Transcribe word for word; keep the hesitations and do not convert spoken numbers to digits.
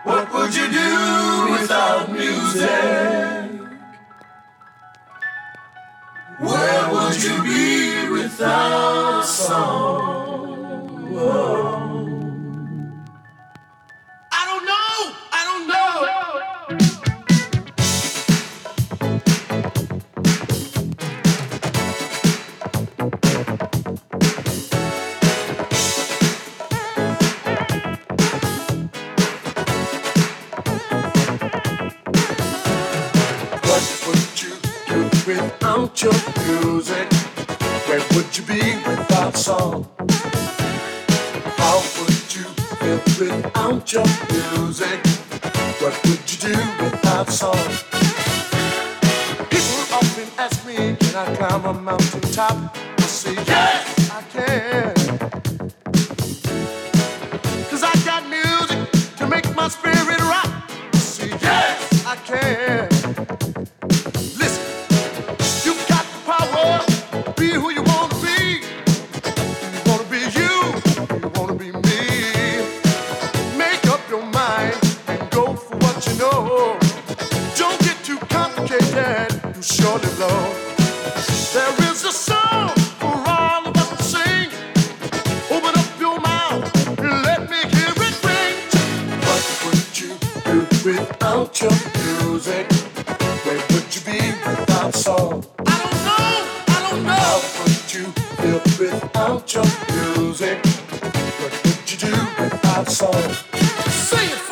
What would you do without music? Where would you be without a song? Whoa. I don't know, I don't know. Without your music, where would you be without song? How would you feel without your music? What would you do without song? People often ask me, can I climb a mountain top? I say, yes, I can. Cause I got music to make my spirit rock. I say, yes, I can. Be who you want to be. You want to be you. You want to be me. Make up your mind and go for what you know. Don't get too complicated. You surely blow. There is a song for all of us to sing. Open up your mouth and let me hear it ring. What would you do without your music? Where would you be without song? How would you feel without your music? What would you do without song? Sing it!